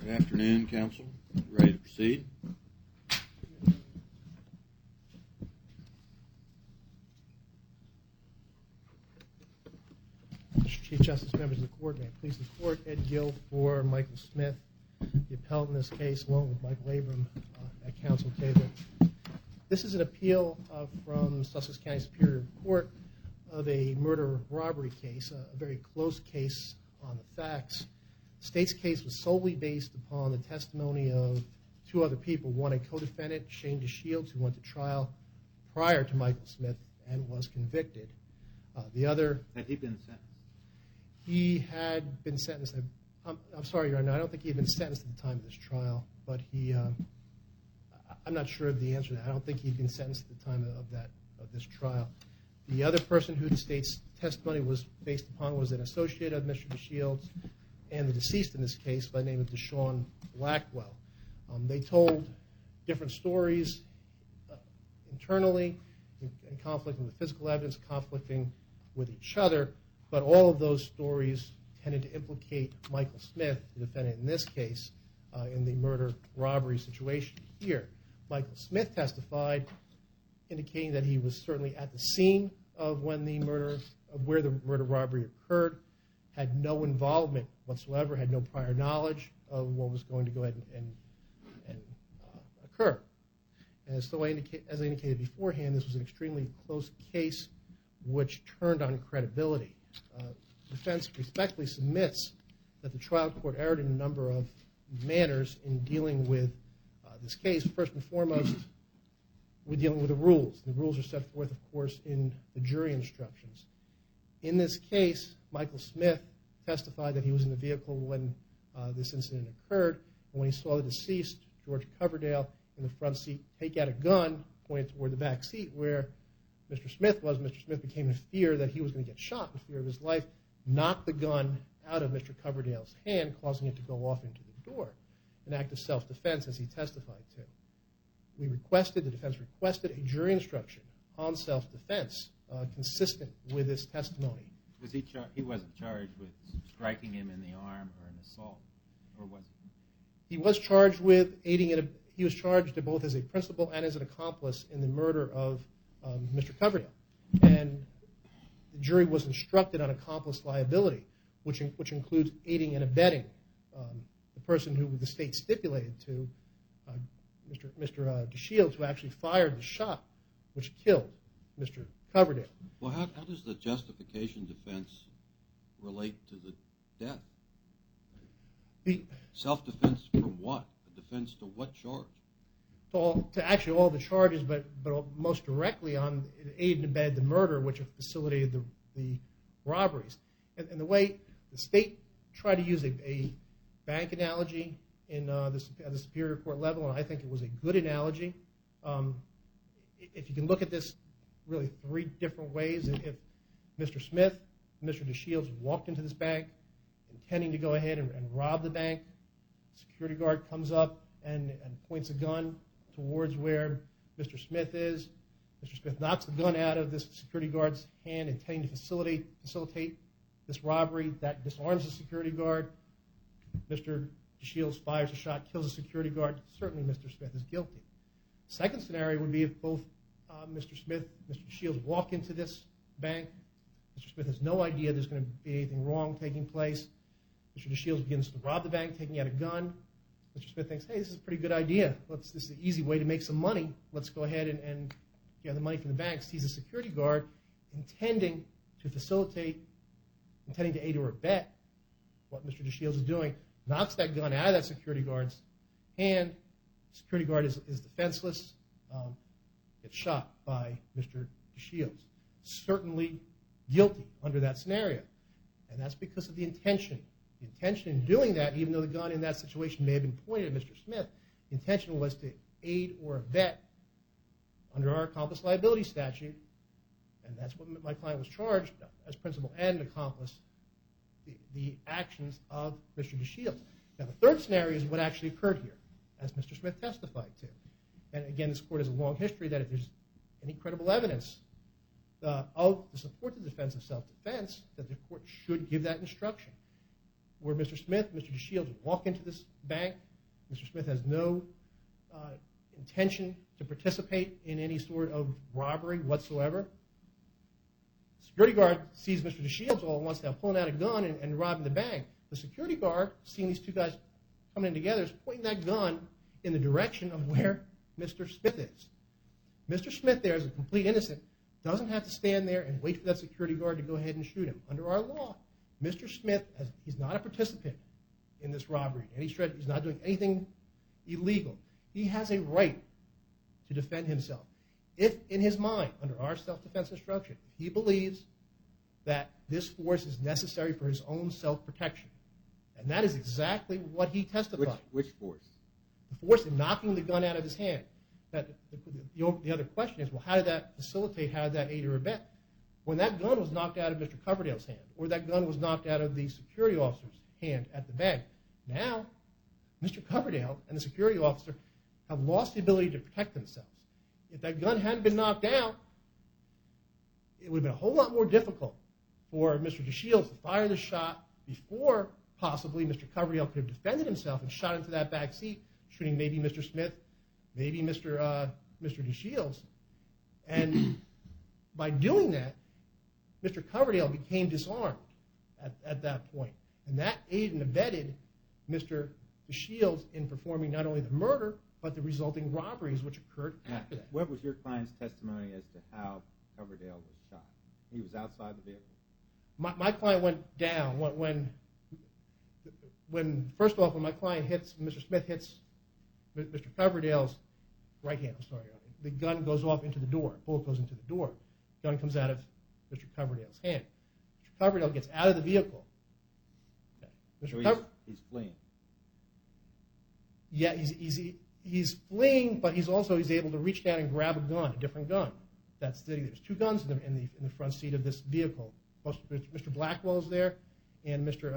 Good afternoon, counsel. Ready to proceed? Mr. Chief Justice, members of the court, may it please the court, Ed Gill for Michael Smith, the appellant in this case, along with Michael Abram at counsel table. This is an appeal from Sussex County Superior Court of a murder-robbery case, a very close case on the facts. The state's case was solely based upon the testimony of two other people, one a co-defendant, Shane DeShields, who went to trial prior to Michael Smith and was convicted. The other... Had he been sentenced? He had been sentenced. I'm sorry, Your Honor, I don't think he had been sentenced at the time of this trial, but I'm not sure of the answer to that. I don't think he'd been sentenced at the time of this trial. The other person who the state's testimony was based upon was an associate of Mr. DeShields and the deceased in this case by the name of Deshaun Blackwell. They told different stories internally, in conflicting with physical evidence, conflicting with each other, but all of those stories tended to implicate Michael Smith, the defendant in this case, in the murder-robbery situation here. Michael Smith testified, indicating that he was certainly at the scene of where the murder-robbery occurred, had no involvement whatsoever, had no prior knowledge of what was going to go ahead and occur. And as I indicated beforehand, this was an extremely close case which turned on credibility. The defense respectfully submits that the trial court erred in a number of manners in dealing with this case. First and foremost, we're dealing with the rules. The rules are set forth, of course, in the jury instructions. In this case, Michael Smith testified that he was in the vehicle when this incident occurred, and when he saw the deceased, George Coverdale, in the front seat take out a gun pointed toward the back seat where Mr. Smith was, Mr. Smith became in fear that he was going to get shot, in fear of his life, knocked the gun out of Mr. Coverdale's hand, causing it to go off into the door, an act of self-defense, as he testified to. The defense requested a jury instruction on self-defense consistent with his testimony. He wasn't charged with striking him in the arm or an assault, or was he? He was charged with he was charged both as a principal and as an accomplice in the murder of Mr. Coverdale. And the jury was instructed on accomplice liability, which includes aiding and abetting the person who the state stipulated to, Mr. DeShields, who actually fired the shot which killed Mr. Coverdale. Well, how does the justification defense relate to the death? Self-defense from what? A defense to what charge? To actually all the charges, but most directly on aid and abetted the murder, which facilitated the robberies. And the way the state tried to use a bank analogy at the Superior Court level, and I think it was a good analogy. If you can look at this really three different ways, if Mr. Smith, Mr. DeShields walked into this bank intending to go ahead and rob the bank, security guard comes up and points a gun towards where Mr. Smith is. Mr. Smith knocks the gun out of this security guard's hand, intending to facilitate this robbery. That disarms the security guard. Mr. DeShields fires a shot, kills the security guard. Certainly Mr. Smith is guilty. Second scenario would be if both Mr. Smith and Mr. DeShields walk into this bank. Mr. Smith has no idea there's going to be anything wrong taking place. Mr. DeShields begins to rob the bank, taking out a gun. Mr. Smith thinks, hey, this is a pretty good idea. This is an easy way to make some money. Let's go ahead and get the money from the bank. Sees a security guard intending to aid or abet what Mr. DeShields is doing, knocks that gun out of that security guard's hand. The security guard is defenseless, gets shot by Mr. DeShields. Certainly guilty under that scenario. And that's because of the intention. The intention in doing that, even though the gun in that situation may have been pointed at Mr. Smith, the intention was to aid or abet under our accomplice liability statute, and that's what my client was charged as principal and accomplice, the actions of Mr. DeShields. Now, the third scenario is what actually occurred here, as Mr. Smith testified to. And again, this court has a long history that if there's any credible evidence to support the defense of self-defense, that the court should give that instruction. where Mr. Smith, Mr. DeShields walk into this bank. Mr. Smith has no intention to participate in any sort of robbery whatsoever. The security guard sees Mr. DeShields all at once now pulling out a gun and robbing the bank. The security guard, seeing these two guys coming in together, is pointing that gun in the direction of where Mr. Smith is. Mr. Smith there, as a complete innocent, doesn't have to stand there and wait for that security guard to go ahead and shoot him. Under our law, Mr. Smith, he's not a participant in this robbery. He's not doing anything illegal. He has a right to defend himself. If, in his mind, under our self-defense instruction, he believes that this force is necessary for his own self-protection, and that is exactly what he testified. Which force? The force in knocking the gun out of his hand. The other question is, well, how did that facilitate, how did that aid or abet? When that gun was knocked out of Mr. Coverdale's hand, or that gun was knocked out of the security officer's hand at the bank, now Mr. Coverdale and the security officer have lost the ability to protect themselves. If that gun hadn't been knocked out, it would have been a whole lot more difficult for Mr. DeShields to fire the shot before possibly Mr. Coverdale could have defended himself and shot into that back seat, shooting maybe Mr. Smith, maybe Mr. DeShields. And by doing that, Mr. Coverdale became disarmed at that point. And that aided and abetted Mr. DeShields in performing not only the murder, but the resulting robberies which occurred after that. What was your client's testimony as to how Coverdale was shot? He was outside the vehicle? My client went down. First off, when my client hits, Mr. Smith hits Mr. Coverdale's right hand, the gun goes off into the door. Bullet goes into the door. The gun comes out of Mr. Coverdale's hand. Mr. Coverdale gets out of the vehicle. Okay. So he's fleeing. Yeah, he's fleeing, but he's able to reach down and grab a gun, a different gun. There's two guns in the front seat of this vehicle. Mr. Blackwell is there, and Mr.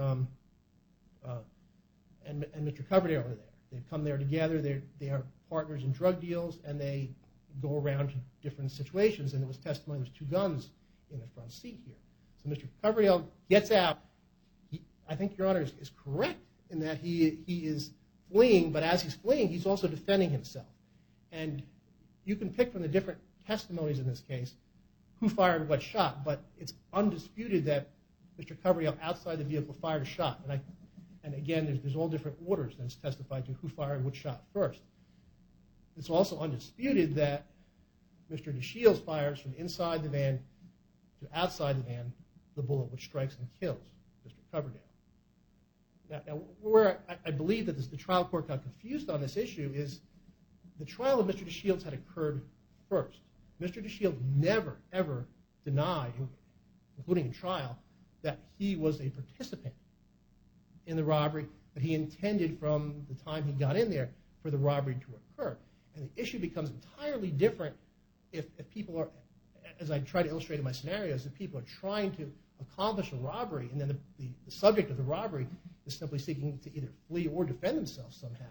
Coverdale are there. They come there together. They are partners in drug deals, and they go around to different situations. And there was testimony there's two guns in the front seat here. So Mr. Coverdale gets out. I think Your Honor is correct in that he is fleeing, but as he's fleeing, he's also defending himself. And you can pick from the different testimonies in this case who fired what shot, but it's undisputed that Mr. Coverdale outside the vehicle fired a shot. And again, there's all different orders that's testified to who fired which shot first. It's also undisputed that Mr. DeShields fires from inside the van to outside the van the bullet which strikes and kills Mr. Coverdale. Now where I believe that the trial court got confused on this issue is the trial of Mr. DeShields had occurred first. Mr. DeShields never, ever denied, including in trial, that he was a participant in the robbery, that he intended from the time he got in there for the robbery to occur. And the issue becomes entirely different if people are, as I try to illustrate in my scenarios, if people are trying to accomplish a robbery and then the subject of the robbery is simply seeking to either flee or defend themselves somehow.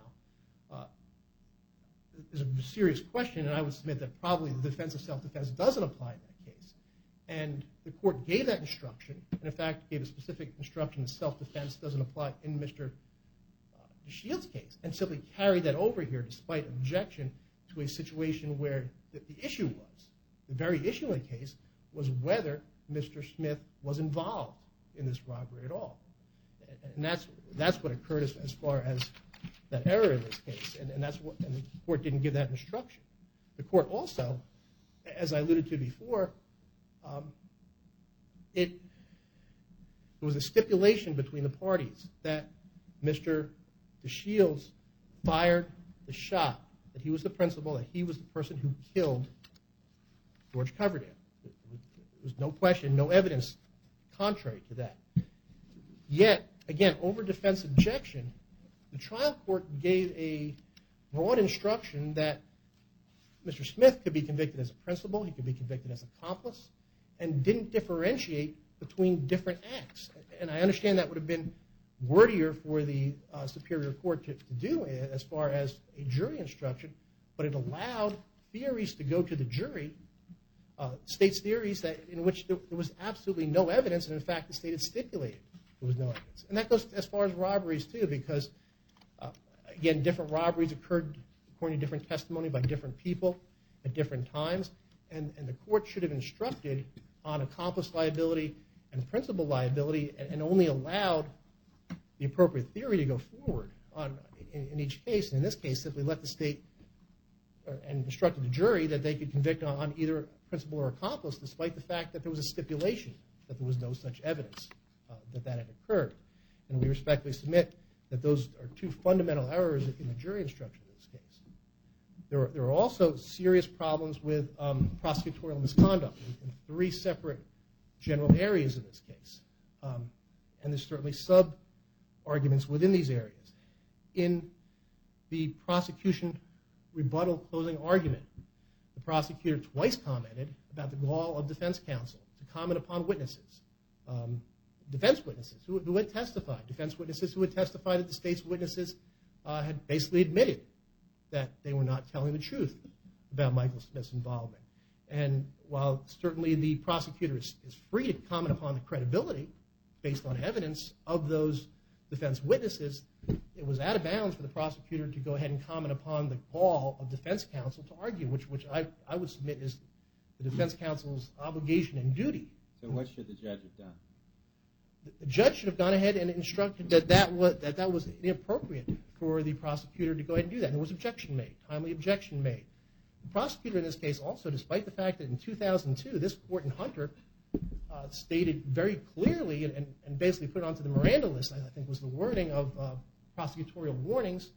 Is a serious question, and I would submit that probably the defense of self-defense doesn't apply in that case. And the court gave that instruction, and in fact gave a specific instruction that self-defense doesn't apply in Mr. DeShields' case, and simply carried that over here despite objection to a situation where the issue was, the very issue in the case, was whether Mr. Smith was involved in this robbery at all. And that's what occurred as far as that error in this case, and the court didn't give that instruction. The court also, as I alluded to before, it was a stipulation between the parties that Mr. DeShields fired the shot, that he was the principal, that he was the person who killed George Coverdale. There was no question, no evidence contrary to that. Yet, again, over defense objection, the trial court gave a broad instruction that Mr. Smith could be convicted as a principal, he could be convicted as an accomplice, and didn't differentiate between different acts. And I understand that would have been wordier for the Superior Court to do as far as a jury instruction, but it allowed theories to go to the jury, states theories in which there was absolutely no evidence, and in fact the state had stipulated There was no evidence. And that goes as far as robberies, too, because, again, different robberies occurred according to different testimony by different people at different times. And the court should have instructed on accomplice liability and principal liability and only allowed the appropriate theory to go forward in each case. And in this case, simply let the state and instructed the jury that they could convict on either principal or accomplice, despite the fact that there was a stipulation that there was no such evidence that had occurred. And we respectfully submit that those are two fundamental errors in the jury instruction in this case. There are also serious problems with prosecutorial misconduct in three separate general areas in this case. And there's certainly sub-arguments within these areas. In the prosecution rebuttal closing argument, the prosecutor twice commented about the gall of defense counsel to comment upon witnesses, defense witnesses who had testified, defense witnesses who had testified that the state's witnesses had basically admitted that they were not telling the truth about Michael Smith's involvement. And while certainly the prosecutor is free to comment upon the credibility based on evidence of those defense witnesses, it was out of bounds for the prosecutor to go ahead and comment upon the gall of defense counsel to argue, which I would submit is the defense counsel's obligation and duty. So what should the judge have done? The judge should have gone ahead and instructed that was inappropriate for the prosecutor to go ahead and do that. And there was objection made, timely objection made. The prosecutor in this case also, despite the fact that in 2002, this court in Hunter stated very clearly and basically put it onto the Miranda list, I think was the wording of prosecutorial warnings,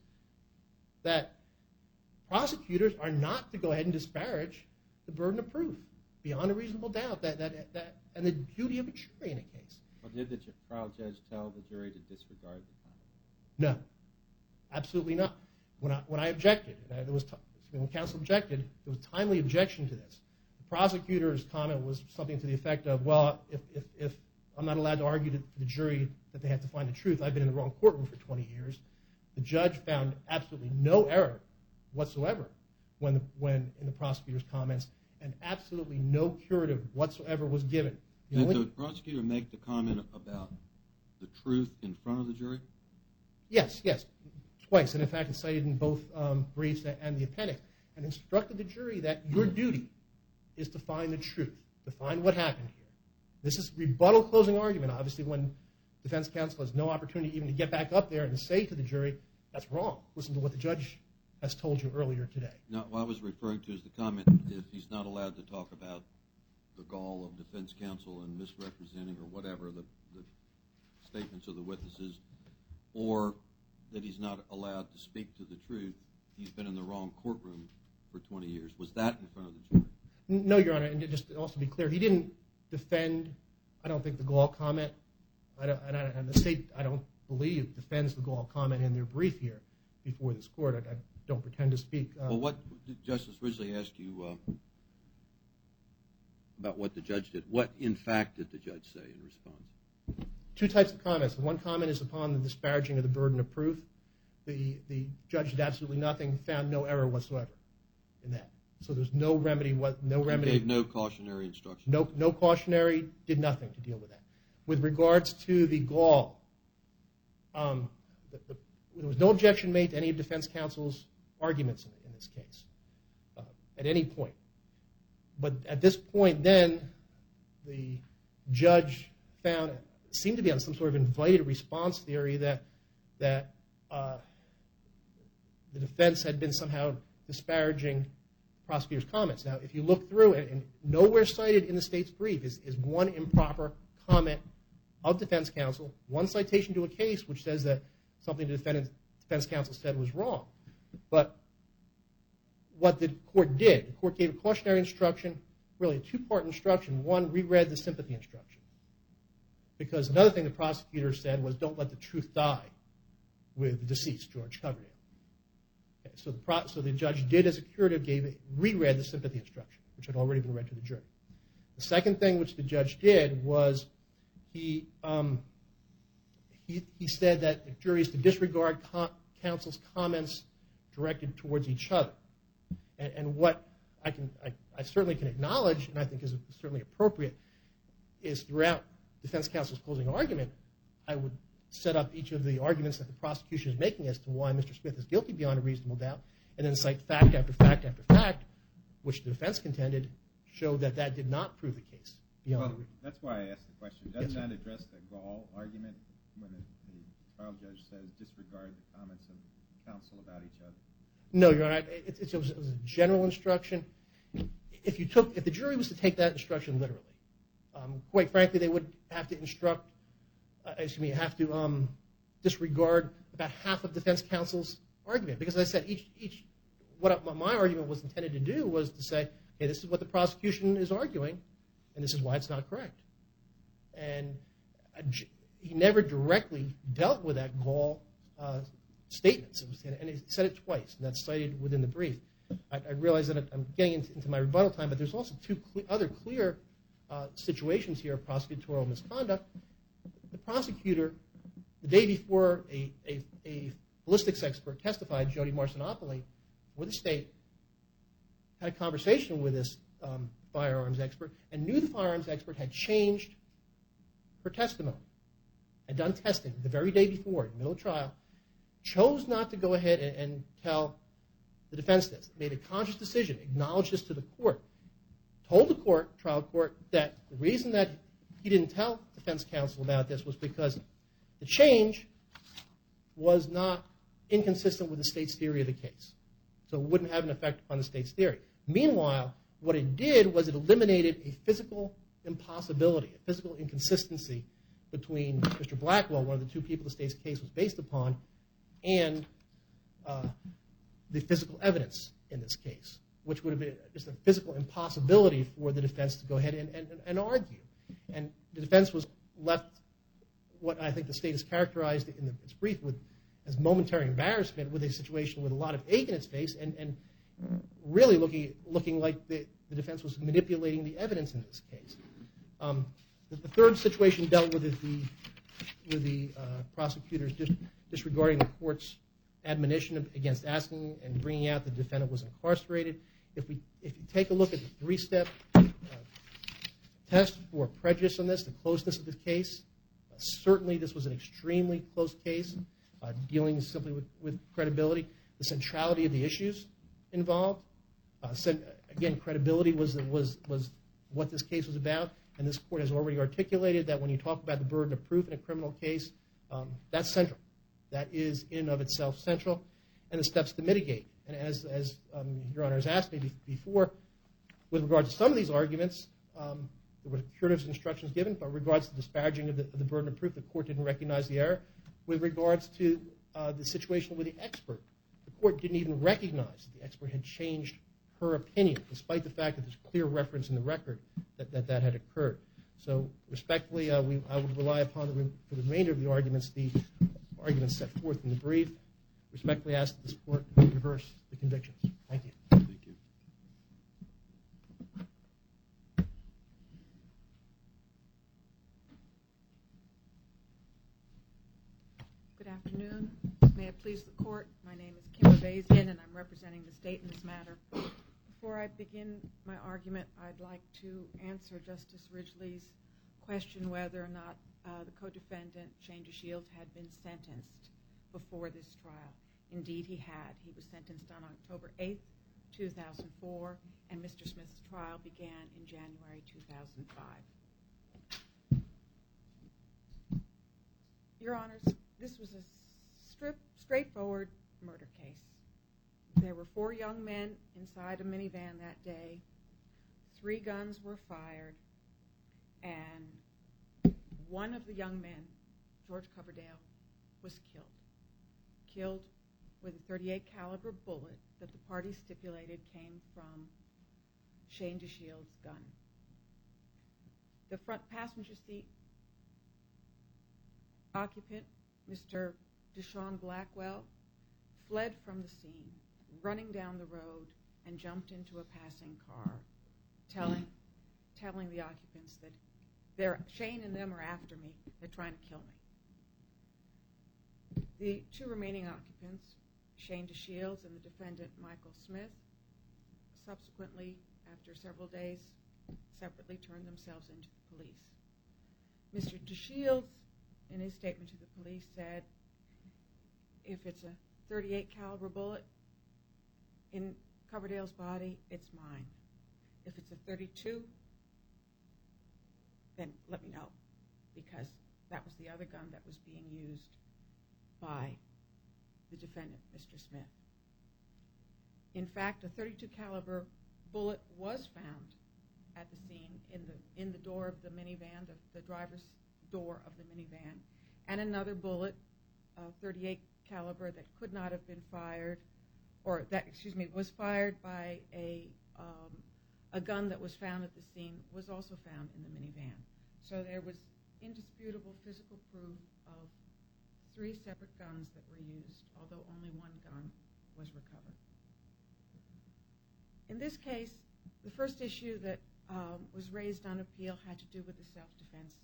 that prosecutors are not to go ahead and disparage the burden of proof beyond a reasonable doubt and the duty of a jury in a case. Well, did the trial judge tell the jury to disregard the comment? No, absolutely not. When I objected, when counsel objected, there was timely objection to this. The prosecutor's comment was something to the effect of, well, if I'm not allowed to argue to the jury that they have to find the truth, I've been in the wrong courtroom for 20 years. The judge found absolutely no error whatsoever when in the prosecutor's comments, and absolutely no curative whatsoever was given. Did the prosecutor make the comment about the truth in front of the jury? Yes, twice. And in fact, it's cited in both briefs and the appendix, and instructed the jury that your duty is to find the truth, to find what happened here. This is rebuttal closing argument, obviously, when defense counsel has no opportunity even to get back up there and say to the jury, that's wrong. Listen to what the judge has told you earlier today. No, what I was referring to is the comment if he's not allowed to talk about the gall of defense counsel and misrepresenting or whatever the statements of the witnesses, or that he's not allowed to speak to the truth, he's been in the wrong courtroom for 20 years. Was that in front of the jury? No, Your Honor, and just to also be clear, he didn't defend, I don't think, the Gall comment. And the state, I don't believe, defends the Gall comment in their brief here before this court. I don't pretend to speak. Well, what did Justice Ridgely ask you about what the judge did? What, in fact, did the judge say in response? Two types of comments. One comment is upon the disparaging of the burden of proof. The judge did absolutely nothing, found no error whatsoever in that. So there's no remedy. He gave no cautionary instruction. No cautionary, did nothing to deal with that. With regards to the Gall, there was no objection made to any of defense counsel's arguments in this case at any point. But at this point then, the judge seemed to be on some sort of invited response theory that the defense had been somehow disparaging the prosecutor's comments. Now, if you look through it, and nowhere cited in the state's brief is one improper comment of defense counsel, one citation to a case which says that something the defense counsel said was wrong. But what the court did, the court gave a cautionary instruction, really a two-part instruction. One, reread the sympathy instruction. Because another thing the prosecutor said was, don't let the truth die with the deceased, George Coverdale. Okay, so the judge did, as a curative, reread the sympathy instruction, which had already been read to the jury. The second thing which the judge did was he said that the jury is to disregard counsel's comments directed towards each other. And what I certainly can acknowledge, and I think is certainly appropriate, is throughout defense counsel's closing argument, I would set up each of the arguments that the prosecution is making as to why Mr. Smith is guilty beyond a reasonable doubt, and then cite fact after fact after fact, which the defense contended showed that that did not prove the case beyond a reasonable doubt. That's why I asked the question. Doesn't that address the Gall argument when the trial judge says disregard the comments of counsel about each other? No, Your Honor. It was a general instruction. If the jury was to take that instruction literally, quite frankly, they would have to disregard about half of defense counsel's argument. Because as I said, what my argument was intended to do was to say, okay, this is what the prosecution is arguing, and this is why it's not correct. And he never directly dealt with that Gall statement, and he said it twice, and that's cited within the brief. I realize that I'm getting into my rebuttal time, but there's also two other clear situations here of prosecutorial misconduct. The prosecutor, the day before a ballistics expert testified, Jody Marcinopoli, for the state, had a conversation with this firearms expert and knew the firearms expert had changed her testimony, had done testing the very day before, in the middle of trial, chose not to go ahead and tell the defense this, made a conscious decision, acknowledged this to the court, told the court, trial court, that the reason that he didn't tell defense counsel about this was because the change was not inconsistent with the state's theory of the case. So it wouldn't have an effect on the state's theory. Meanwhile, what it did was it eliminated a physical impossibility, a physical inconsistency between Mr. Blackwell, one of the two people the state's case was based upon, and the physical evidence in this case, which would have been just a physical impossibility for the defense to go ahead and argue. And the defense was left, what I think the state has characterized in its brief as momentary embarrassment, with a situation with a lot of ache in its face, and really looking like the defense was manipulating the evidence in this case. The third situation dealt with the prosecutors disregarding the court's admonition against asking and bringing out the defendant was incarcerated. If you take a look at the three-step test for prejudice on this, the closeness of the case, certainly this was an extremely close case, dealing simply with credibility. The centrality of the issues involved. Again, credibility was what this case was about, and this court has already articulated that when you talk about the burden of proof in a criminal case, that's central. That is in and of itself central, and the steps to mitigate. And as Your Honor has asked me before, with regard to some of these arguments, there were curative instructions given, but with regards to disparaging of the burden of proof, the court didn't recognize the error. With regards to the situation with the expert, the court didn't even recognize that the expert had changed her opinion, despite the fact that there's clear reference in the record that had occurred. So respectfully, I would rely upon, for the remainder of the arguments set forth in the brief. Respectfully ask that this court reverse the convictions. Thank you. Thank you. Good afternoon. May it please the court, my name is Kim Bazian, and I'm representing the state in this matter. Before I begin my argument, I'd like to answer Justice Ridgely's question whether or not the co-defendant, Shane DeShields, had been sentenced before this trial. Indeed, he had. He was sentenced on October 8th, 2004, and Mr. Smith's trial began in January 2005. Your Honors, this was a straightforward murder case. There were 4 young men inside a minivan that day. 3 guns were fired, and one of the young men, George Coverdale, was killed with a .38 caliber bullet that the party stipulated came from Shane DeShields' gun. The front passenger seat occupant, Mr. Deshaun Blackwell, fled from the scene, running down the road, and jumped into a passing car, telling the occupants that Shane and them are after me. They're trying to kill me. The 2 remaining occupants, Shane DeShields and the defendant, Michael Smith, subsequently, after several days, separately turned themselves into the police. Mr. DeShields in his statement to the police, said, if it's a .38 caliber bullet in Coverdale's body, it's mine. If it's a .32, then let me know, because that was the other gun that was being used by the defendant, Mr. Smith. In fact, a .32 caliber bullet was found at the scene in the door of the minivan, the driver's door of the minivan, and another bullet, a .38 caliber that could not have been fired, or that, was fired by a gun that was found at the scene, was also found in the minivan. So there was indisputable physical proof of 3 separate guns that were used, although only one gun was recovered. In this case, the first issue that was raised on appeal had to do with the self-defense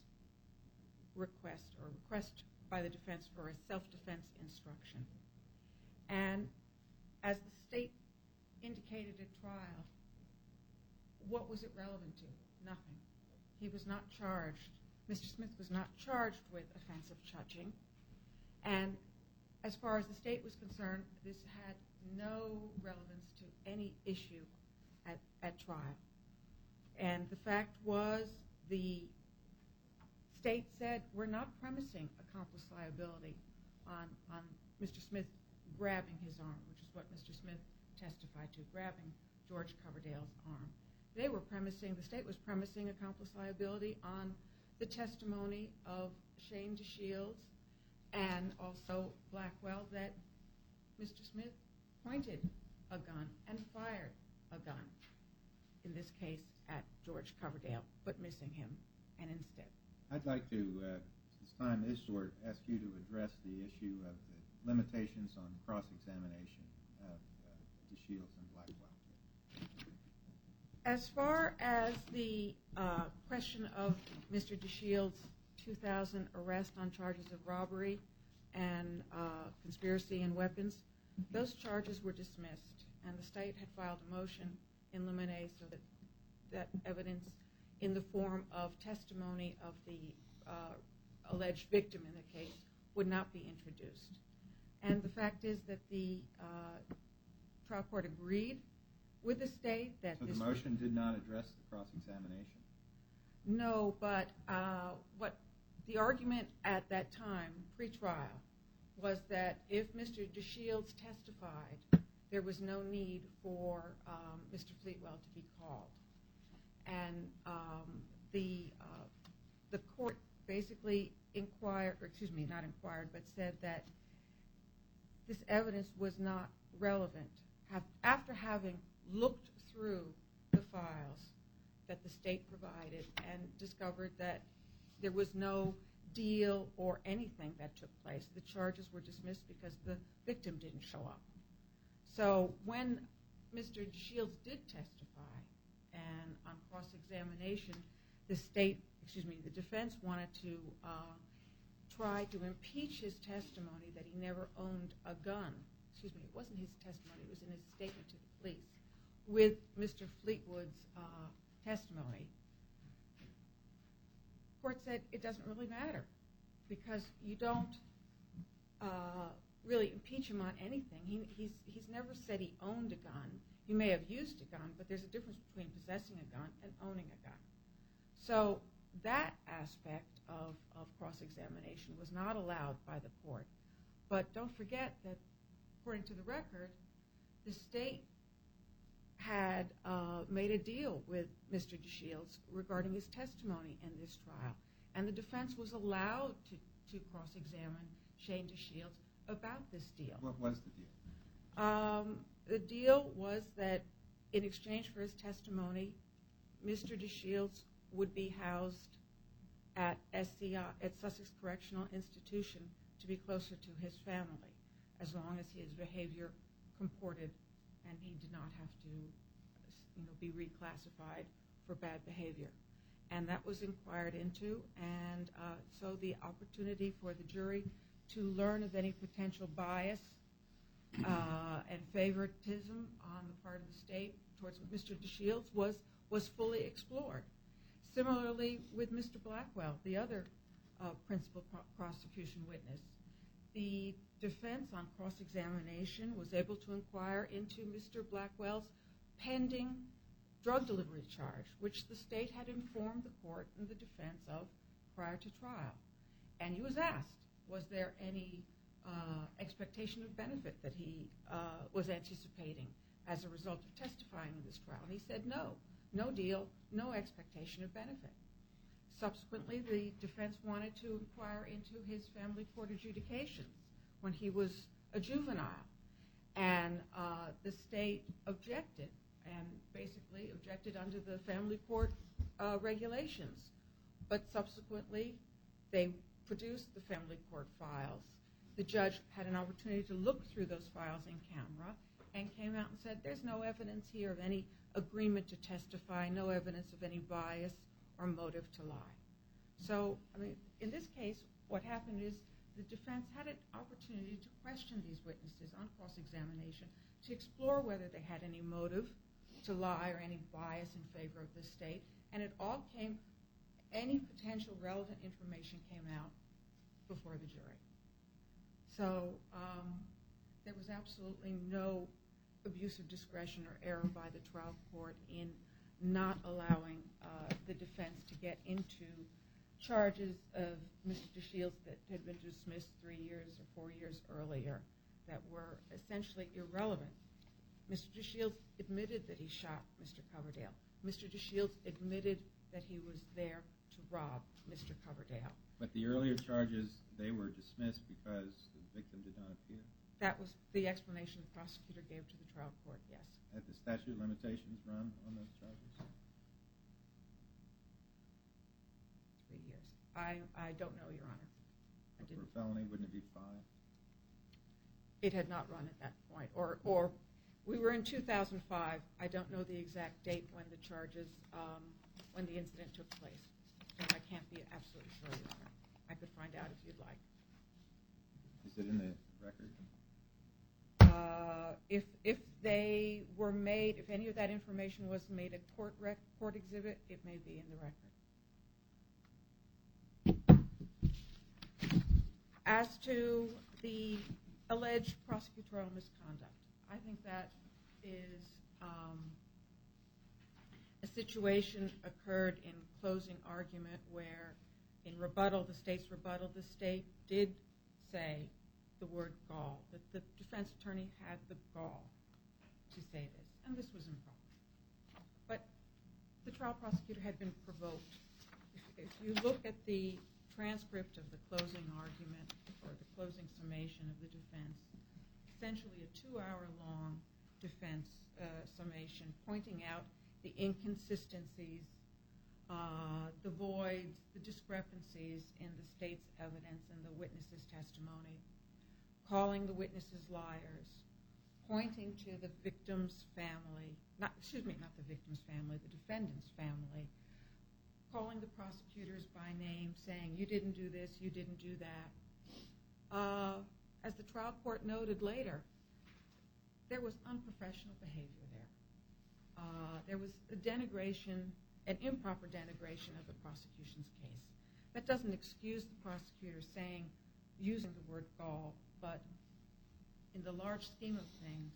request by the defense for a self-defense instruction. And as the state indicated at trial, what was it relevant to? Nothing. He was not charged. Mr. Smith was not charged with offensive touching. And as far as the state was concerned, this had no relevance to any issue at trial. And the fact was, the state said, we're not premising accomplice liability on Mr. Smith grabbing his arm, which is what Mr. Smith testified to, grabbing George Coverdale's arm. The state was premising accomplice liability on the testimony of Shane DeShields and also Blackwell that Mr. Smith pointed a gun and fired a gun, in this case at George Coverdale, but missing him, and instead. I'd like to, since time is short, ask you to address the issue of the limitations on cross-examination of DeShields and Blackwell. As far as the question of Mr. DeShields' 2000 arrest on charges of robbery and conspiracy and weapons, those charges were dismissed, and the state had filed a motion in limine so that evidence in the form of testimony of the alleged victim in the case would not be introduced. And the fact is that the trial court agreed with the state that so the motion did not address the cross-examination? No, but what the argument at that time, pre-trial, was that if Mr. DeShields testified, there was no need for Mr. Fleetwell to be called. And the court basically said that this evidence was not relevant. After having looked through the files that the state provided and discovered that there was no deal or anything that took place, the charges were dismissed because the victim didn't show up. So when Mr. DeShields did testify, and on cross-examination, the defense wanted to try to impeach his testimony that he never owned a gun. It wasn't his testimony, it was in his statement to the police, with Mr. Fleetwood's testimony. The court said it doesn't really matter because you don't really impeach him on anything. He's never said he owned a gun. He may have used a gun, but there's a difference between possessing a gun and owning a gun. So that aspect of cross-examination was not allowed by the court. But don't forget that, according to the record, the state had made a deal with Mr. DeShields regarding his testimony in this trial, and the defense was allowed to cross-examine Shane DeShields about this deal. What was the deal? The deal was that in exchange for his testimony, Mr. DeShields would be housed at SCI, at Sussex Correctional Institution, to be closer to his family, as long as his behavior comported and he did not have to be reclassified for bad behavior. And that was inquired into, and so the opportunity for the jury to learn of any potential bias and favoritism on the part of the state towards Mr. DeShields was fully explored. Similarly with Mr. Blackwell, the other principal prosecution witness. The defense on cross-examination was able to inquire into Mr. Blackwell's pending drug delivery charge, which the state had informed the court and the defense of prior to trial. And he was asked, was there any expectation of benefit that he was anticipating as a result of testifying in this trial? And he said no deal, no expectation of benefit. Subsequently, the defense wanted to inquire into his family court adjudications when he was a juvenile. And the state objected, and basically objected under the family court regulations. But subsequently, they produced the family court files. The judge had an opportunity to look through those files in camera and came out and said, there's no evidence here of any agreement to testify, no evidence of any bias or motive to lie. So, I mean, in this case, what happened is the defense had an opportunity to question these witnesses on cross-examination to explore whether they had any motive to lie or any bias in favor of the state, and it all came, any potential relevant information came out before the jury. So there was absolutely no abuse of discretion or error by the trial court in not allowing the defense to get into charges of Mr. DeShields that had been dismissed 3 years or 4 years earlier that were essentially irrelevant. Mr. DeShields admitted that he shot Mr. Coverdale. Mr. DeShields admitted that he was there to rob Mr. Coverdale. But the earlier charges, they were dismissed because the victim did not appear? That was the explanation the prosecutor gave to the trial court, yes. Had the statute of limitations run on those charges? 3 years. I don't know, Your Honor. For a felony, wouldn't it be 5? It had not run at that point. Or we were in 2005. I don't know the exact date when the charges, when the incident took place. So I can't be absolutely sure, Your Honor. I could find out if you'd like. Is it in the record? If they were made, if any of that information was made a court exhibit, it may be in the record. As to the alleged prosecutorial misconduct, I think that is a situation occurred in closing argument where in rebuttal, the state's rebuttal, the state did say the word gall, that the defense attorney had the gall to say this, and this was improper. But the trial prosecutor had been provoked. If you look at the transcript of the closing argument or the closing summation of the defense, essentially a 2-hour-long defense summation pointing out the inconsistencies, the voids, the discrepancies in the state's evidence and the witness's testimony, calling the witnesses liars, pointing to the victim's family, not the victim's family, the defendant's family, calling the prosecutors by name, saying, you didn't do this, you didn't do that. As the trial court noted later, there was unprofessional behavior there. There was a denigration, an improper denigration of the prosecution's case. That doesn't excuse the prosecutor using the word gall, but in the large scheme of things,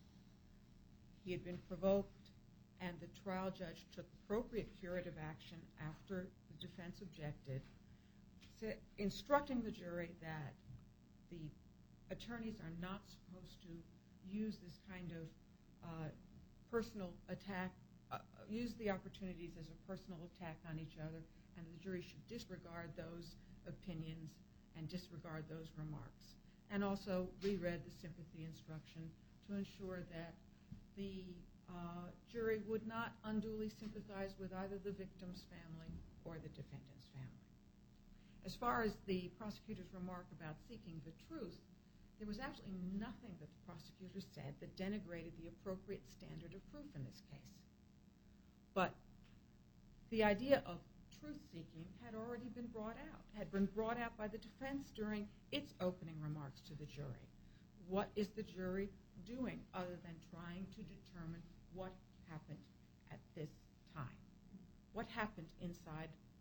he had been provoked, and the trial judge took appropriate curative action after the defense objected, instructing the jury that the attorneys are not supposed to use this kind of personal attack, use the opportunities as a personal attack on each other, and the jury should disregard those opinions and disregard those remarks. And also reread the sympathy instruction to ensure that the jury would not unduly sympathize with either the victim's family or the defendant's family. As far as the prosecutor's remark about seeking the truth, there was absolutely nothing that the prosecutor said that denigrated the appropriate standard of proof in this case. But the idea of truth-seeking had already been brought out by the defense during its opening remarks to the jury. What is the jury doing other than trying to determine what happened at this time? What happened inside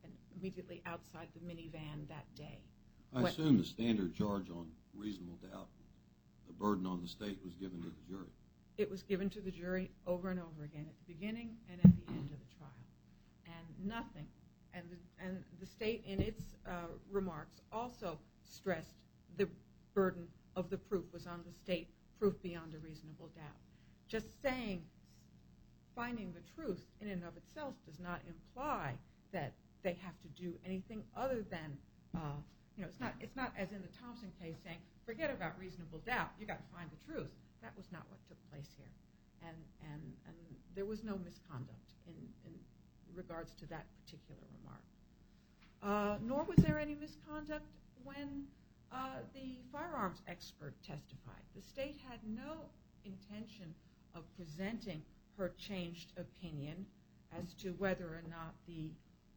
and immediately outside the minivan that day. I assume the standard charge on reasonable doubt, the burden on the state was given to the jury. It was given to the jury over and over again, at the beginning and at the end of the trial. And nothing, and the state in its remarks also stressed the burden of the proof was on the state, proof beyond a reasonable doubt. Just saying, finding the truth in and of itself does not imply that they have to do anything other than, it's not as in the Thompson case saying, forget about reasonable doubt, you got to find the truth. That was not what took place here. And there was no misconduct in regards to that particular remark. Nor was there any misconduct when the firearms expert testified. The state had no intention of presenting her changed opinion as to whether or not the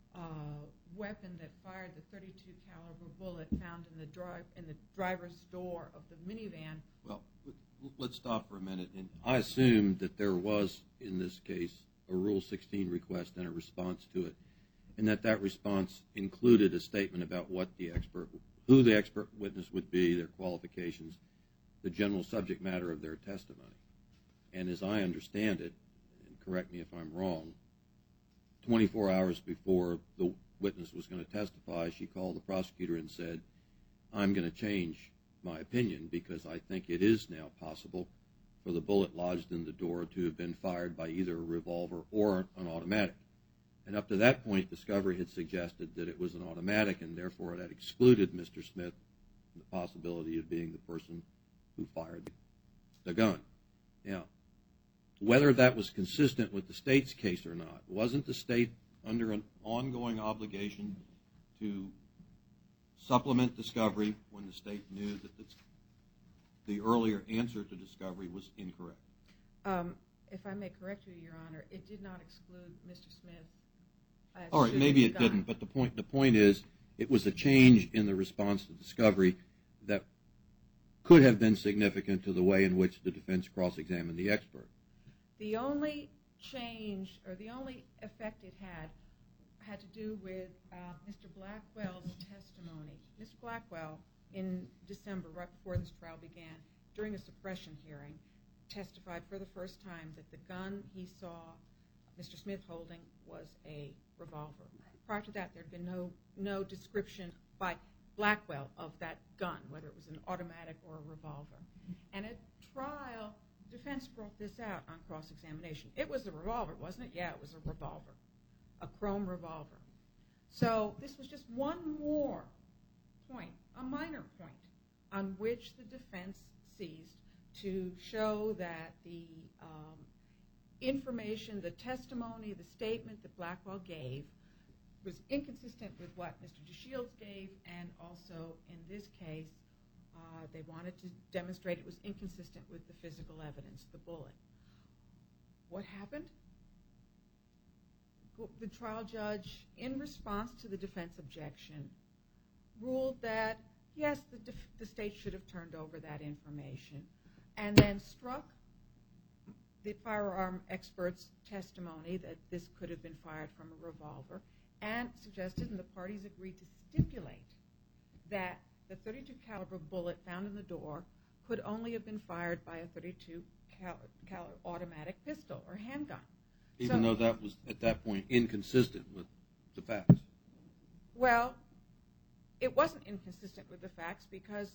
weapon that fired the .32 caliber bullet found in the driver's door of the minivan. Well, let's stop for a minute. And I assume that there was, in this case, a Rule 16 request and a response to it, and that response included a statement about who the expert witness would be, their qualifications, the general subject matter of their testimony. And as I understand it, and correct me if I'm wrong, 24 hours before the witness was going to testify, she called the prosecutor and said, I'm going to change my opinion because I think it is now possible for the bullet lodged in the door to have been fired by either a revolver or an automatic. And up to that point, discovery had suggested that it was an automatic, and therefore it had excluded Mr. Smith from the possibility of being the person who fired the gun. Now, whether that was consistent with the state's case or not, wasn't the state under an ongoing obligation to supplement discovery when the state knew that the earlier answer to discovery was incorrect? If I may correct you, Your Honor, it did not exclude Mr. Smith. All right, maybe it didn't, but the point is it was a change in the response to discovery that could have been significant to the way in which the defense cross-examined the expert. The only change or the only effect it had to do with Mr. Blackwell's testimony. Mr. Blackwell, in December, right before this trial began, during a suppression hearing, testified for the first time that the gun he saw Mr. Smith holding was a revolver. Prior to that, there had been no description by Blackwell of that gun, whether it was an automatic or a revolver. And at trial, defense brought this out on cross-examination. It was a revolver, wasn't it? Yeah, it was a revolver, a chrome revolver. So this was just one more point, a minor point, on which the defense seized to show that the information, the testimony, the statement that Blackwell gave was inconsistent with what Mr. DeShields gave, and also in this case, they wanted to demonstrate it was inconsistent with the physical evidence, the bullet. What happened? The trial judge, in response to the defense objection, ruled that, yes, the state should have turned over that information, and then struck the firearm expert's testimony that this could have been fired from a revolver, and suggested, and the parties agreed to stipulate, that the .32 caliber bullet found in the door could only have been fired by a .32 caliber automatic pistol or handgun. Even though that was, at that point, inconsistent with the facts? Well, it wasn't inconsistent with the facts because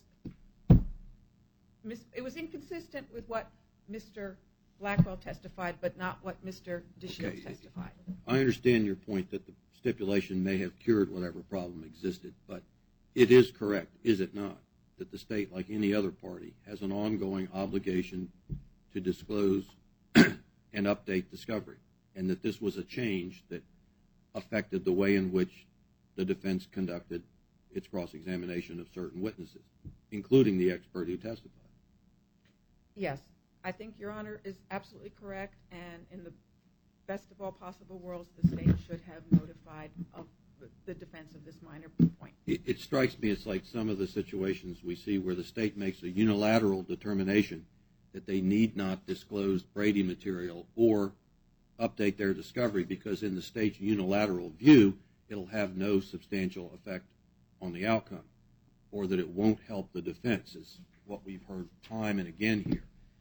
it was inconsistent with what Mr. Blackwell testified, but not what Mr. DeShields testified. I understand your point that the stipulation may have cured whatever problem existed, but it is correct, is it not, that the state, like any other party, has an ongoing obligation to disclose and update discovery, and that this was a change that affected the way in which the defense conducted its cross-examination of certain witnesses, including the expert who testified? Yes, I think Your Honor is absolutely correct, and in the best of all possible worlds, the state should have notified of the defense of this minor point. It strikes me it's like some of the situations we see where the state makes a unilateral determination that they need not disclose Brady material or update their discovery because in the state's unilateral view, it'll have no substantial effect on the outcome, or that it won't help the defense, is what we've heard time and again here.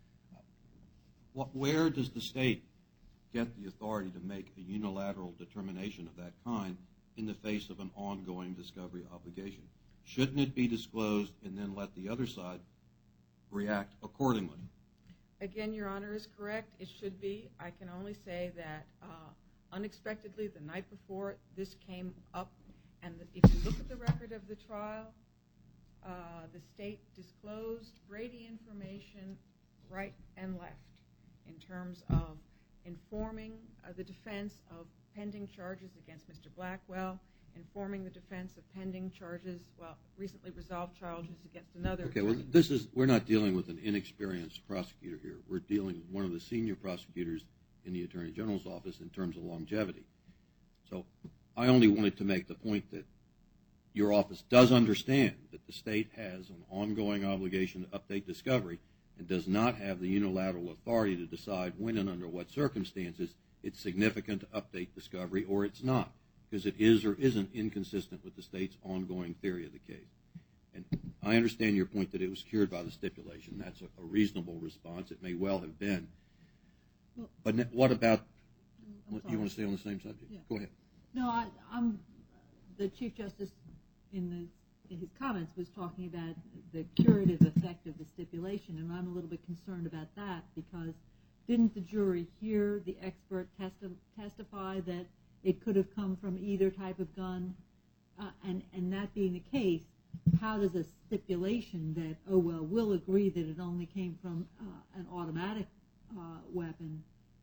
Where does the state get the authority to make a unilateral determination of that kind in the face of an ongoing discovery obligation? Shouldn't it be disclosed and then let the other side react accordingly? Again, Your Honor is correct. It should be. I can only say that unexpectedly the night before this came up, and if you look at the record of the trial, the state disclosed Brady information right and left in terms of informing the defense of pending charges against Mr. Blackwell, informing the defense of pending charges, recently resolved charges against another Okay, attorney. well, we're not dealing with an inexperienced prosecutor here. We're dealing with one of the senior prosecutors in the Attorney General's office in terms of longevity. So I only wanted to make the point that your office does understand that the state has an ongoing obligation to update discovery and does not have the unilateral authority to decide when and under what circumstances it's significant to update discovery or it's not, because it is or isn't inconsistent with the state's ongoing theory of the case. And I understand your point that it was cured by the stipulation. That's a reasonable response. It may well have been. But what about, you want to stay on the same subject? Yeah. Go ahead. No, I'm the Chief Justice in his comments was talking about the curative effect of the stipulation, and I'm a little bit concerned about that because didn't the jury hear the expert testify that it could have come from either type of gun? And that being the case, how does a stipulation that, we'll agree that it only came from an automatic weapon,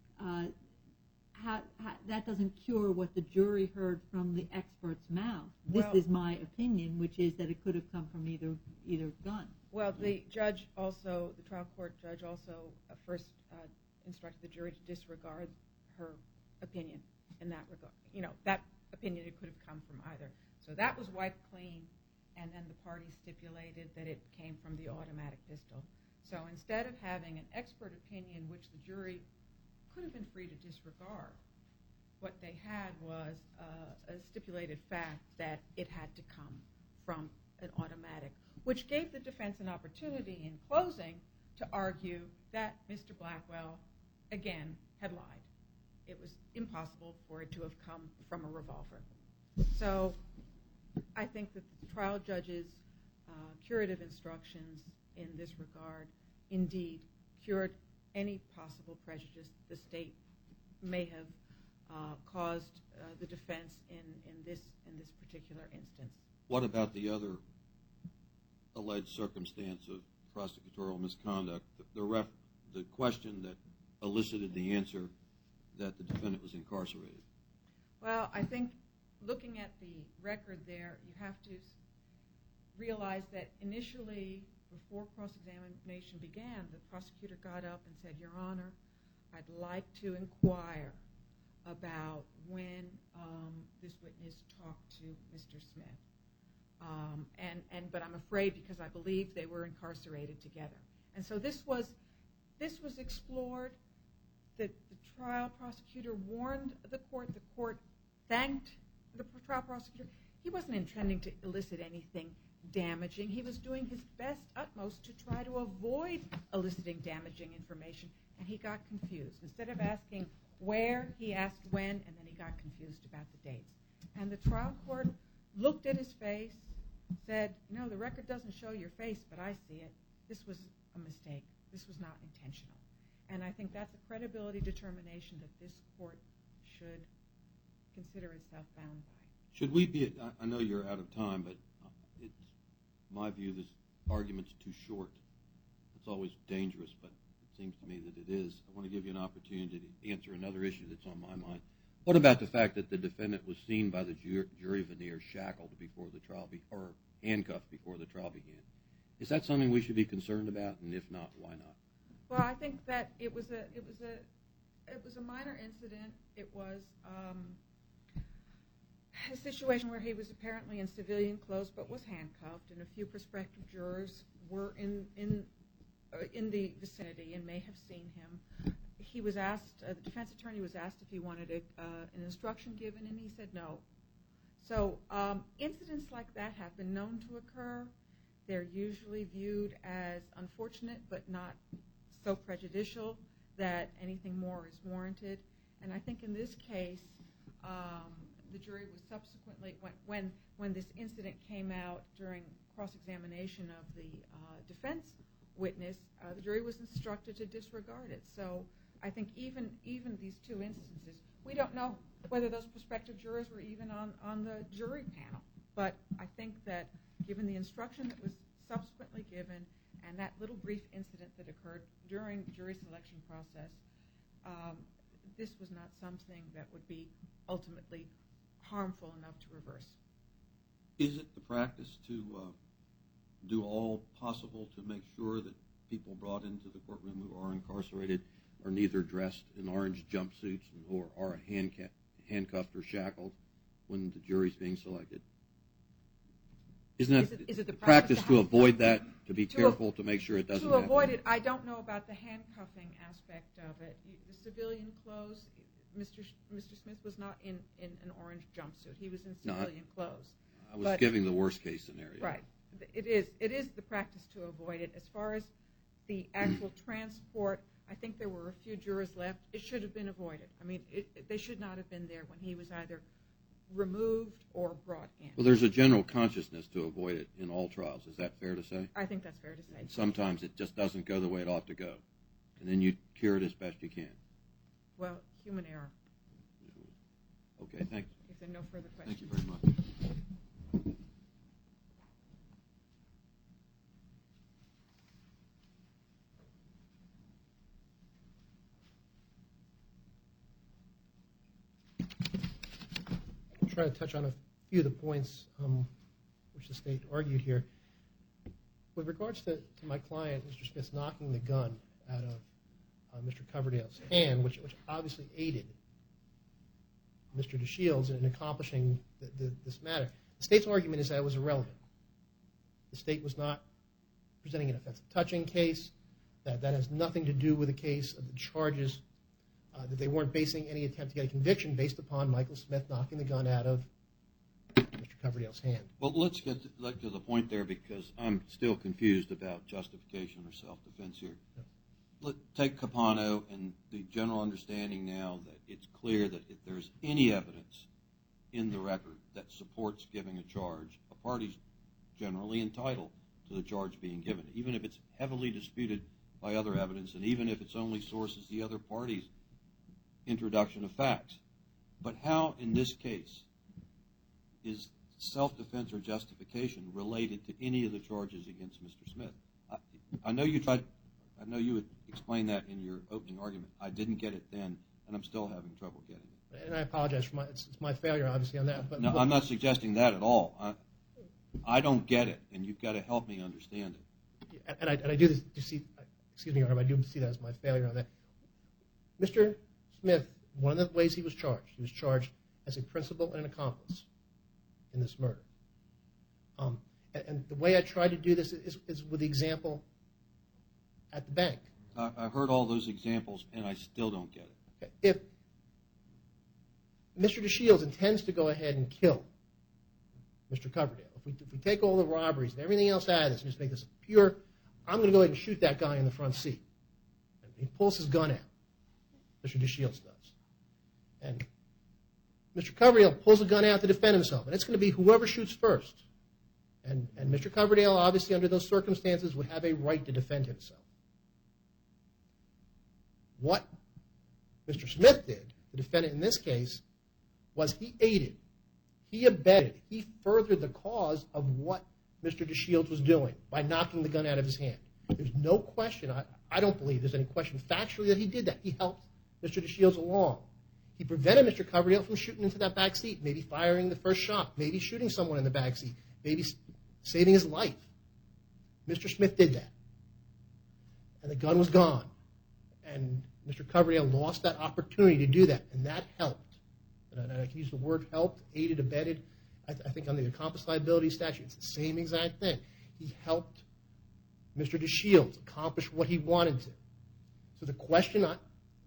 that doesn't cure what the jury heard from the expert's mouth. This is my opinion, which is that it could have come from either gun. Well, the trial court judge also first instructed the jury to disregard her opinion in that regard. That opinion, it could have come from either. So that was wiped clean, and then the parties stipulated that it came from the automatic pistol. So instead of having an expert opinion, which the jury could have been free to disregard, what they had was a stipulated fact that it had to come from an automatic, which gave the defense an opportunity in closing to argue that Mr. Blackwell, again, had lied. It was impossible for it to have come from a revolver. So I think that the trial judge's curative instructions in this regard indeed cured any possible prejudice the state may have caused the defense in this particular instance. What about the other alleged circumstance of prosecutorial misconduct, the question that elicited the answer that the defendant was incarcerated? Well, I think looking at the record there, you have to realize that initially, before cross-examination began, the prosecutor got up and said, Your Honor, I'd like to inquire about when this witness talked to Mr. Smith. But I'm afraid because I believe they were incarcerated together. And so this was explored. The trial prosecutor warned the court. The court thanked the trial prosecutor. He wasn't intending to elicit anything damaging. He was doing his best utmost to try to avoid eliciting damaging information, and he got confused. Instead of asking where, he asked when, and then he got confused about the dates. And the trial court looked at his face, said, No, the record doesn't show your face, but I see it. This was a mistake. This was not intentional. And I think that's a credibility determination that this court should consider itself bound by. Should we be, I know you're out of time, but it's my view this argument's too short. It's always dangerous, but it seems to me that it is. I want to give you an opportunity to answer another issue that's on my mind. What about the fact that the defendant was seen by the jury veneer shackled before the trial, or handcuffed before the trial began? Is that something we should be concerned about, and if not, why not? Well, I think that it was a minor incident. It was a situation where he was apparently in civilian clothes but was handcuffed, and a few prospective jurors were in the vicinity and may have seen him. He was asked, the defense attorney was asked if he wanted an instruction given, and he said no. So incidents like that have been known to occur. They're usually viewed as unfortunate but not so prejudicial that anything more is warranted. And I think in this case, the jury was subsequently, when this incident came out during cross-examination of the defense witness, the jury was instructed to disregard it. So I think even these two instances, we don't know whether those prospective jurors were even on the jury panel. But I think that given the instruction that was subsequently given and that little brief incident that occurred during the jury selection process, this was not something that would be ultimately harmful enough to reverse. Is it the practice to do all possible to make sure that people brought into the courtroom who are incarcerated are neither dressed in orange jumpsuits or are handcuffed or shackled when the jury's being selected? Isn't that Is it the practice to have- avoid that, to be careful to make sure it doesn't To happen? avoid it, I don't know about the handcuffing aspect of it. The civilian clothes, Mr. Smith was not in an orange jumpsuit. He was in civilian clothes. I was giving the worst case scenario. Right. It is the practice to avoid it. As far as the actual transport, I think there were a few jurors left. It should have been avoided. I mean, they should not have been there when he was either removed or brought in. Well, there's a general consciousness to avoid it in all trials. Is that fair to say? I think that's fair to say. Sometimes it just doesn't go the way it ought to go, and then you cure it as best you can. Well, human error. Okay, thank you. If there are no further questions. Thank you very much. I'm trying to touch on a few of the points which the state argued here. With regards to my client, Mr. Smith's knocking the gun out of Mr. Coverdale's hand, which obviously aided Mr. DeShields in accomplishing this matter. The state's argument is that it was irrelevant. The state was not presenting an offensive touching case. That has nothing to do with the case of the charges, that they weren't basing any attempt to get a conviction based upon Michael Smith knocking the gun out of Mr. Coverdale's hand. Well, let's get to the point there because I'm still confused about justification or self-defense here. Take Capano and the general understanding now that it's clear that if there's any evidence in the record that supports giving a charge, a party's generally entitled to the charge being given, even if it's heavily disputed by other evidence and even if its only source is the other party's introduction of facts. But how, in this case, is self-defense or justification related to any of the charges against Mr. Smith? I know you would explain that in your opening argument. I didn't get it then, and I'm still having trouble getting it. And I apologize for it's my failure, obviously, on that. No, I'm not suggesting that at all. I don't get it, and you've got to help me understand it. And I do see, excuse me, Your Honor, I do see that as my failure on that. Mr. Smith, one of the ways he was charged as a principal and an accomplice in this murder. And the way I tried to do this is with the example at the bank. I heard all those examples, and I still don't get it. Okay. If Mr. DeShields intends to go ahead and kill Mr. Coverdale, if we take all the robberies and everything else out of this and just make this pure, I'm going to go ahead and shoot that guy in the front seat. And he pulls his gun out. Mr. DeShields does. And Mr. Coverdale pulls the gun out to defend himself. And it's going to be whoever shoots first. And Mr. Coverdale, obviously, under those circumstances, would have a right to defend himself. What Mr. Smith did, the defendant in this case, was he aided, he abetted, he furthered the cause of what Mr. DeShields was doing by knocking the gun out of his hand. There's no question, I don't believe there's any question factually that he did that. He helped Mr. DeShields along. He prevented Mr. Coverdale from shooting into that back seat, maybe firing the first shot, maybe shooting someone in the back seat, maybe saving his life. Mr. Smith did that. And the gun was gone. And Mr. Coverdale lost that opportunity to do that, and that helped. And I can use the word helped, aided, abetted. I think on the accomplice liability statute, it's the same exact thing. He helped Mr. DeShields accomplish what he wanted to. So the question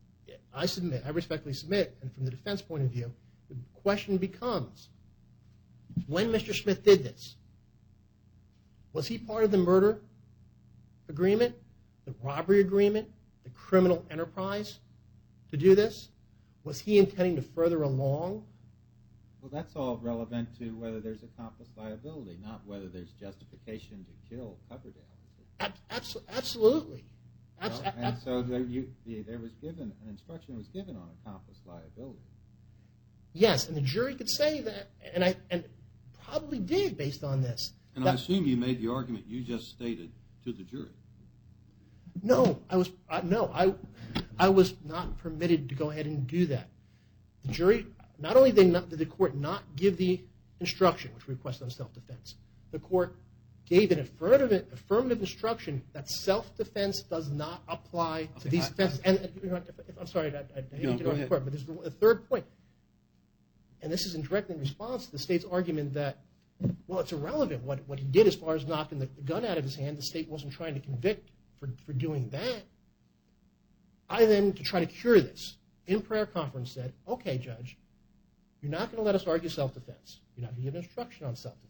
I respectfully submit, and from the defense point of view, the question becomes, when Mr. Smith did this, was he part of the murder agreement, the robbery agreement, the criminal enterprise to do this? Was he intending to further along? Well, that's all relevant to whether there's accomplice liability, not whether there's justification to kill Coverdale. Absolutely. And so there was given an instruction was given on accomplice liability. Yes, and the jury could say that, and probably did based on this. And I assume you made the argument you just stated to the jury. No, I was not permitted to go ahead and do that. The jury, not only did the court not give the instruction, which we requested on self-defense, the court gave an affirmative instruction that self-defense does not apply to these offenses. I'm sorry, I hate to get off the court, but there's a third point. And this is in direct response to the state's argument that, well, it's irrelevant what he did as far as knocking the gun out of his hand. The state wasn't trying to convict for doing that. I then, to try to cure this, in prayer conference said, okay, Judge, you're not going to let us argue self-defense. You're not going to give instruction on self-defense.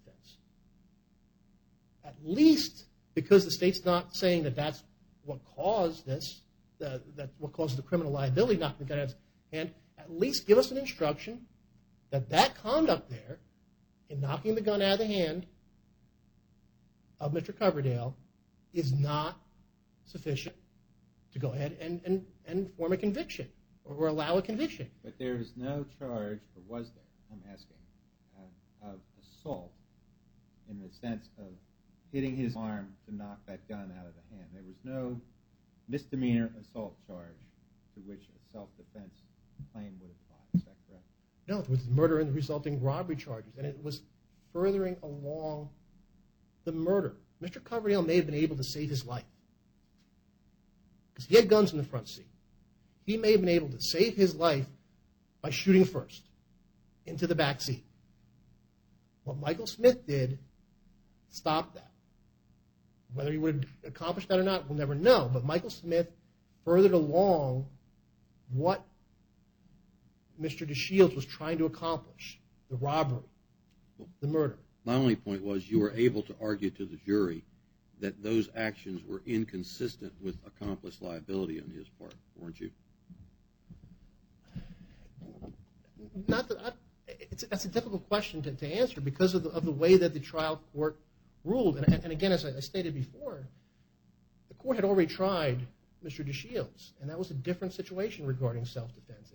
At least, because the state's not saying that that's what caused this, that's what caused the criminal liability, knocking the gun out of his hand, at least give us an instruction that conduct there in knocking the gun out of the hand of Mr. Coverdale is not sufficient to go ahead and form a conviction or allow a conviction. But there is no charge, or was there, I'm asking, of assault in the sense of hitting his arm to knock that gun out of the hand. There was no misdemeanor assault charge to which a self-defense claim would apply. Is that correct? No, it was murder and the resulting robbery charges, and it was furthering along the murder. Mr. Coverdale may have been able to save his life because he had guns in the front seat. He may have been able to save his life by shooting first into the back seat. What Michael Smith did stopped that. Whether he would have accomplished that or not, we'll never know, but Michael Smith furthered along what Mr. DeShields was trying to accomplish, the robbery, the murder. My only point was you were able to argue to the jury that those actions were inconsistent with accomplice liability on his part, weren't you? That's a difficult question to answer because of the way that the trial court ruled. And again, as I stated before, the court had already tried Mr. DeShields, and that was a different situation regarding self-defense.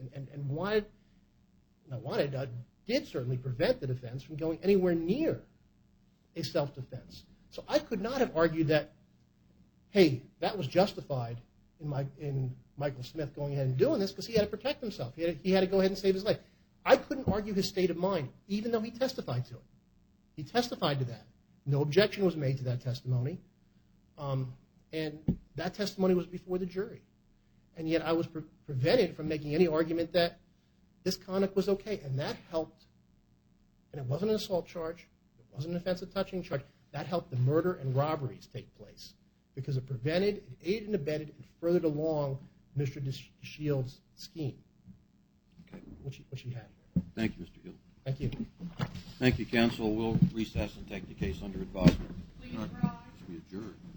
And did certainly prevent the defense from going anywhere near a self-defense. So I could not have argued that, hey, that was justified in Michael Smith going ahead and doing this because he had to protect himself. He had to go ahead and save his life. I couldn't argue his state of mind, even though he testified to it. He testified to that. No objection was made to that testimony. And that testimony was before the jury. And yet I was prevented from making any argument that this conduct was okay. And that helped. And it wasn't an assault charge. It wasn't an offensive touching charge. That helped the murder and robberies take place because it prevented, it aided and abetted, and furthered along Mr. DeShields' scheme, which he had. Thank you, Mr. Hill. Thank you. Thank you, counsel. We'll recess and take the case under advisement. Please rise. Be adjourned.